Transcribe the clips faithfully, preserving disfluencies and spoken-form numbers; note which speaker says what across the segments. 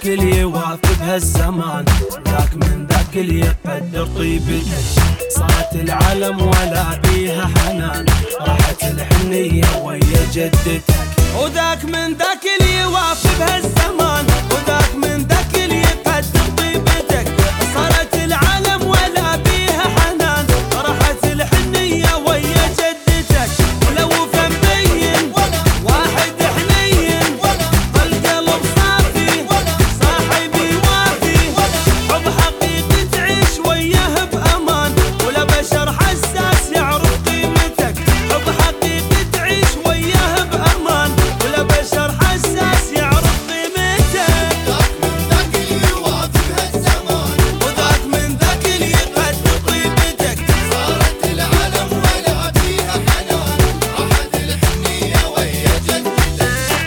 Speaker 1: اللي يوافي بهالزمان، ذاك من ذاك اللي يقدر طيبتك. صارت العالم ولا بيها حنان، راحت الحنية ويا جدتك. وذاك من ذاك اللي يوافي بهالزمان، وذاك من ذاك اللي يقدر طيبتك. صارت العالم ولا بيها حنان، راحت الحنية ويا جدتك. ولو فمبين واحد حنين، القلب صافي صاحبي وافي، حب حقيقي تعيش وياه بأمان، ولا بشر حساس يعرف قيمتك. حب حقيقي تعيش وياه بأمان، ولا بشر حساس يعرف قيمتك.
Speaker 2: ذاك من ذاك اللي يوافي بهالزمان،
Speaker 1: وذاك من ذاك اللي يقدر طيبتك.
Speaker 2: صارت العالم ولا بيها حنان، راحت الحنية ويا جدتك.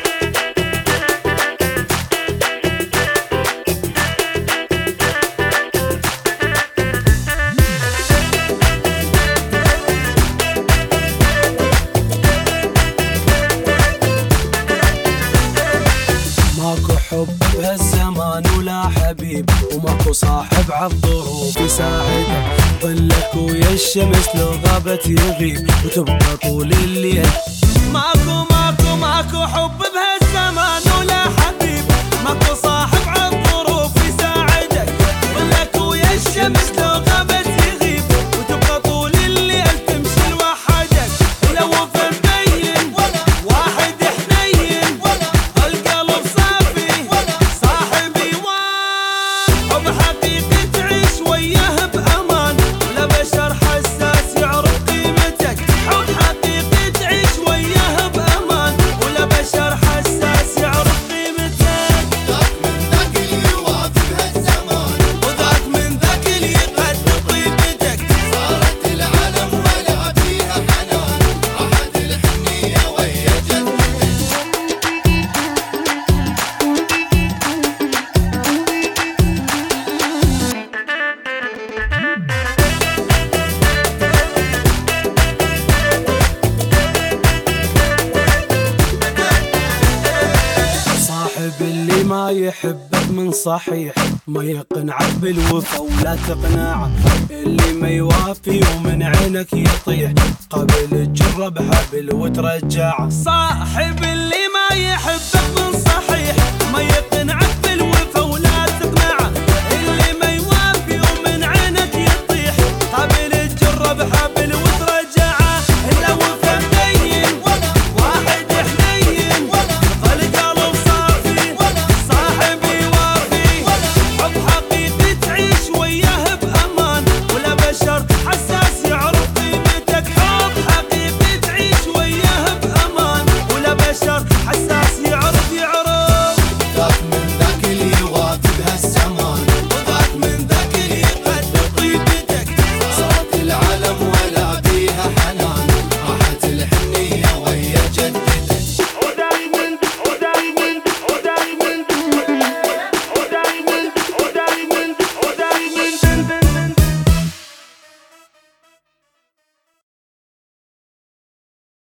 Speaker 1: ماكو حب بهالزمان ولا حبيب، وماكو صاحب عالظروف يساعدك. ظلك ويا الشمس لو غابت يغيب، وتبقى طول الليل. ماكو ماكو ماكو حب بهالزمان ولا حبيب، ماكو صاحب عالظروف يساعدك. ظلك ويا الشمس لو غابت يغيب، وتبقى طول الليل تمشي لوحدك. ولو فمبين واحد حنين، القلب صافي صاحبي وافي، حب حقيقي تعيش وياه بأمان، ولا بشر حساس يعرف قيمتك. حب حقيقي تعيش وياه بأمان، ولا بشر حساس يعرف قيمتك.
Speaker 2: ذاك من ذاك اللي يوافي بهالزمان،
Speaker 1: وذاك من ذاك اللي يقدر طيبتك.
Speaker 2: صارت العالم ولا بيها حنان، راحت الحنية ويا جدتك.
Speaker 1: صاحب اللي ما يحبك من صحيح، ما يقنعك بالوفا ولا تقنعه. اللي ما يوافي ومن عينك يطيح، قبل تجرب حبل وترجعه. صاحب اللي ما يحب